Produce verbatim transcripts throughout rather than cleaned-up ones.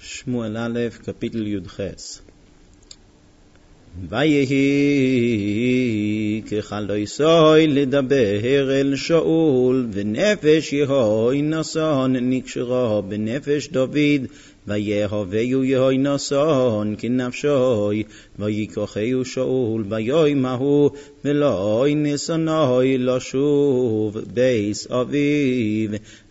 שמואל א', קפיטל י"ח. ויהי כחלויסוי לדבר אל שאול, ונפש יהוינוסון נקשרה בנפש דוד, ויהווהו יהוינוסון כנפשוי, ויקחהו שאול ביום ההוא, ולא ניסונוי לשוב בייס אביו.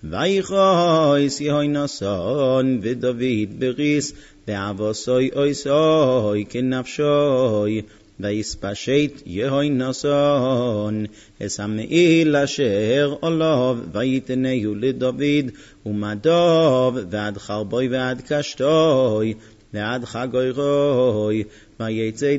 ויכעס יהוינוסון ודוד בריס, ועבוסוי אויסוי כנפשוי, ויספשט יהוינוסון את המעיל אשר עליו, ויתנהו לדוד, ומדוב ועד חרבוי ועד קשתוי ועד חגוירוי. ויצא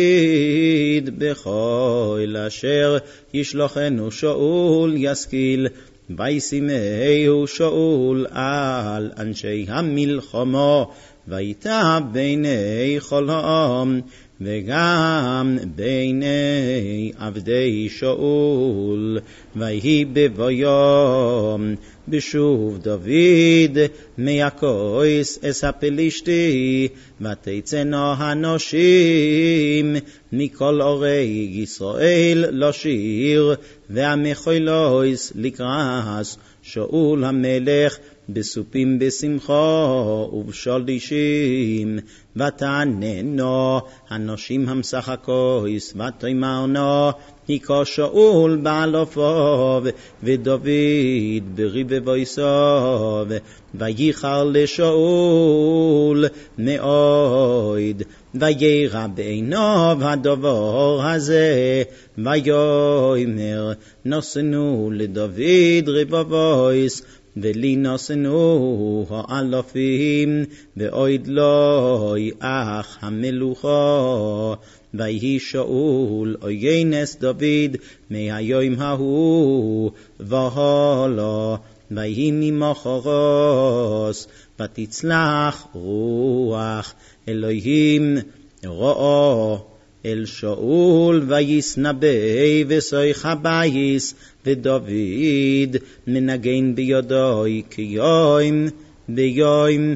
דוד בכל אשר ישלחנו שאול ישכיל, וישימהו שאול על אנשי המלחמה, ויטע בעיני כל העם, וגם בעיני עבדי שאול. ויהי בבוים בשוב דוד מיכוס אס הפלישתי, ותצאנה הנשים מכל ערי ישראל לשיר, והמחולוס לקרס שאול המלך בסופים בשמחה ובשלישים. ותעננו הנשים המשחקוס, ותאמרנו היכה שאול באלפיו, ודוד ברבבויסיו. וייחר לשאול מאוד, וירא בעיניו הדבר הזה, ויאמר נשאנו לדוד רבבויס, ולי נשאנו האלפים, ואויד לוי אח המלוכה. ויהי שאול עוינס דוד מהיום ההוא והלאה. ויהי ממחרת ותצלח רוח אלוהים רעה אל שאול, ויסנבא ושיח הבייס, ודוד מנגן בידוי כיום ביום,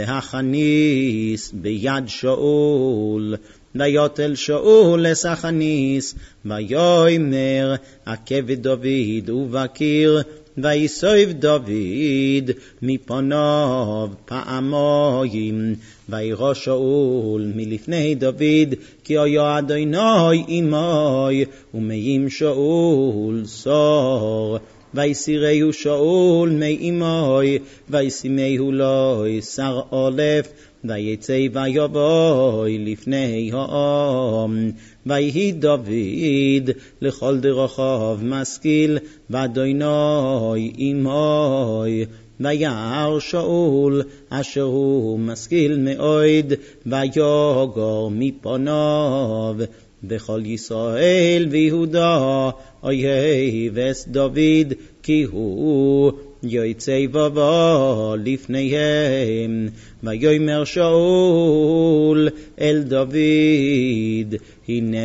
והחניס ביד שאול. ויוטל שאול אס החניס, ויאמר עקב דוד ובקיר, ויסוב דוד מפניו פעמיים. וירא שאול מלפני דוד, כי היה אדוני עמי, ומעם שאול שור. ויסירהו שאול מעמי, וישימהו לו שר אלף, ויצא ויבוא לפני העם. ויהי דוד לכל דרכיו משכיל, ואדוני עמי. וירא שאול אשר הוא משכיל מאוד, ויגר מפניו. וכל ישראל ויהודה אויב את דוד, כי הוא יוצא ובא לפניהם. ויאמר שאול אל דוד, הנה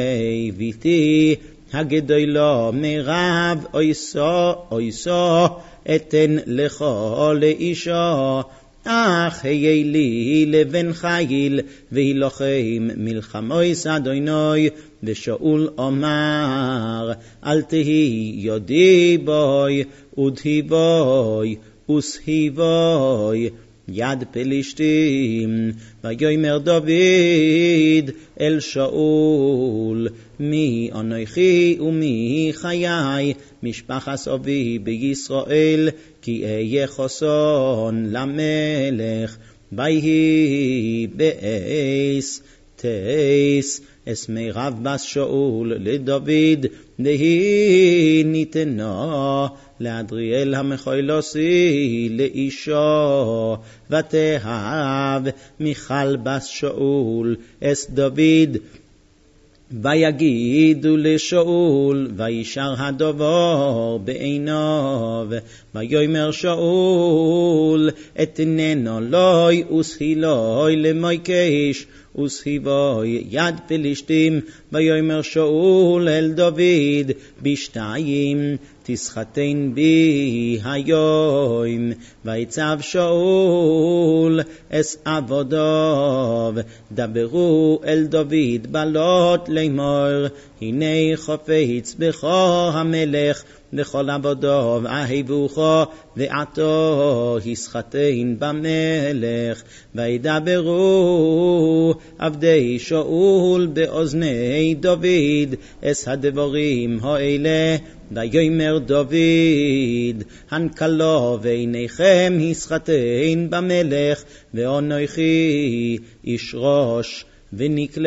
ביתי הגדולה מרב אויסה אויסה, אתן לך לאישה, אך היה לי לבן חיל, והילחם מלחמוס אדוני. ושאול אמר, אל תהי יודי בוי, ודהי בוי, וסהי בוי יד פלישתים. ויאמר דוד אל שאול, מי אנוכי ומי חיי, משפחת אבי בישראל, כי אהיה חסון למלך. ויהי באס תס אס מירב בת שאול לדוד, דהי ניתנה לאדריאל המחולוסי לאישה. ותאהב מיכל בת שאול אס דוד. ויגידו לשאול, וישר הדבר בעיניו. ויאמר שאול שאול אתננו לוי וסהילוי למויקש וסחיבוי יד פלישתים ויאמר שאול אל דוד בשתיים תסחטן בי היום ויצב שאול אס עבודיו דברו אל דוד בלות לאמור הנה חפץ בך המלך וכל עבודיו אהבוך ועתו הסחטן במלך וידברו עבדי שאול באוזני דוד אס הדברים האלה ויאמר דוד הנקלו ועיניכם הסחטן במלך ואנוכי איש ראש ונקלה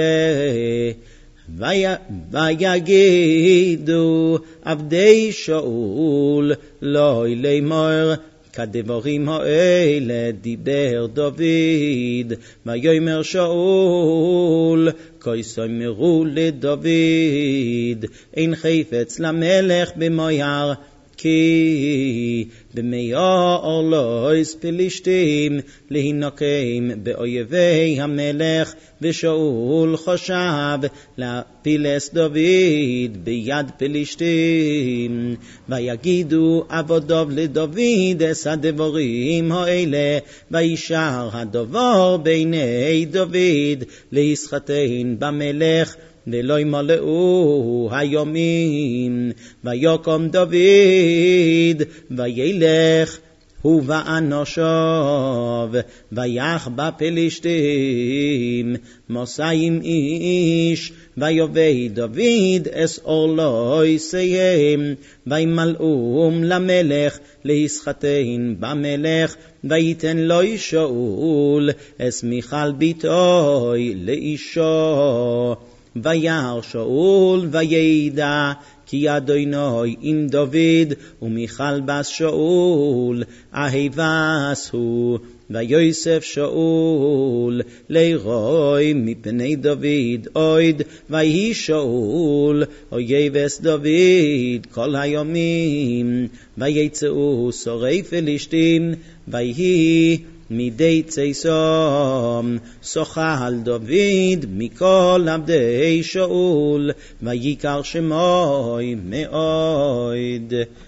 ויגידו עבדי שאול לא לאמור כדברים האלה דיבר דוד ויאמר שאול כה סאמרו לדוד אין חפץ למלך במויר כי במאור לויס פלישתים להינקם באויבי המלך ושאול חשב להפילס דוד ביד פלישתים ויגידו עבדיו לדוד אס הדברים האלה וישר הדבר בעיני דוד להסחטן במלך ולא ימלאו היומים ויקום דוד וילך הוא ואנשיו ויח בפלישתים מאתיים איש ויבוא דוד אס אורלויסיהם וימלאום למלך להסחטן במלך ויתן לו שאול אס מיכל ביתוי לאישו וירא שאול וידע כי אדוני עם דוד ומיכל בס שאול אהבס הוא ויוסף שאול לירוי מפני דוד עוד ויהי שאול אויבס דוד כל היומים ויצאו שרי פלישתים ויהי מידי צייסום שוחל דוד מכל עבדי שאול ויקר שמוי מאוד